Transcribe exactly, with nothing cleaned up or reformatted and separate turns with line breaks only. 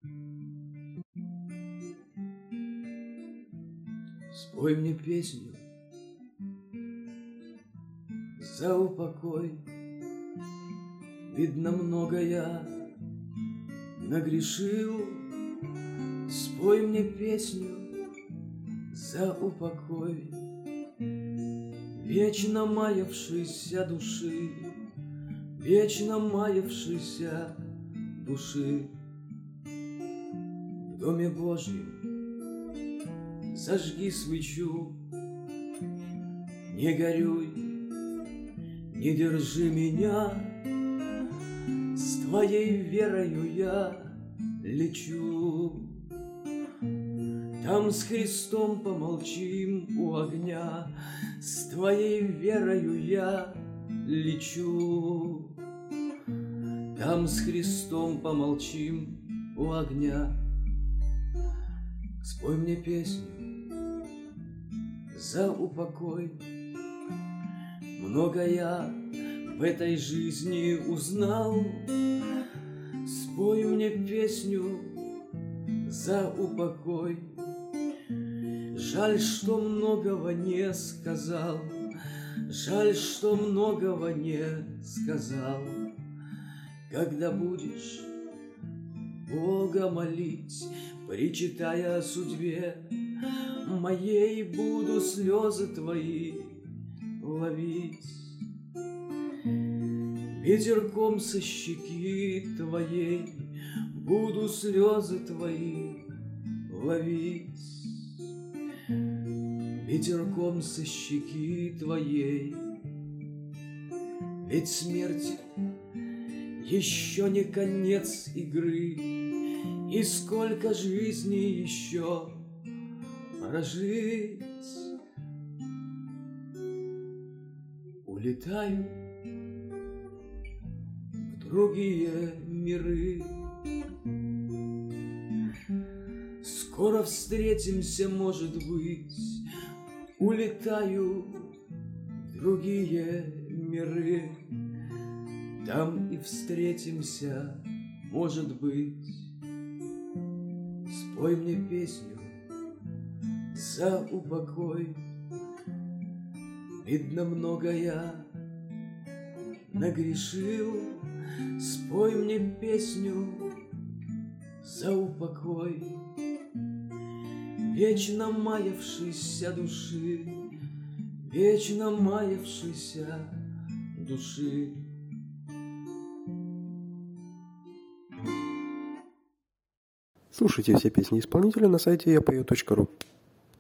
Спой мне песню за упокой. Видно, много я нагрешил. Спой мне песню за упокой вечно маявшейся души, вечно маявшейся души. В доме Божьем зажги свечу, не горюй, не держи меня, с твоей верою я лечу. Там с Христом помолчим у огня, с твоей верою я лечу. Там с Христом помолчим у огня. Спой мне песню за упокой. Много я в этой жизни узнал. Спой мне песню за упокой. Жаль, что многого не сказал, жаль, что многого не сказал. Когда будешь Бога молить, причитая о судьбе моей, буду слезы твои ловить. Ветерком со щеки твоей буду слезы твои ловить. Ветерком со щеки твоей. Ведь смерть еще не конец игры, и сколько жизней еще прожить. Улетаю в другие миры. Скоро встретимся, может быть. Улетаю в другие миры. Там и встретимся, может быть. Спой мне песню за упокой. Видно, много я нагрешил. Спой мне песню за упокой вечно маявшейся души, вечно маявшейся души.
Слушайте все песни исполнителя на сайте я пою точка ру.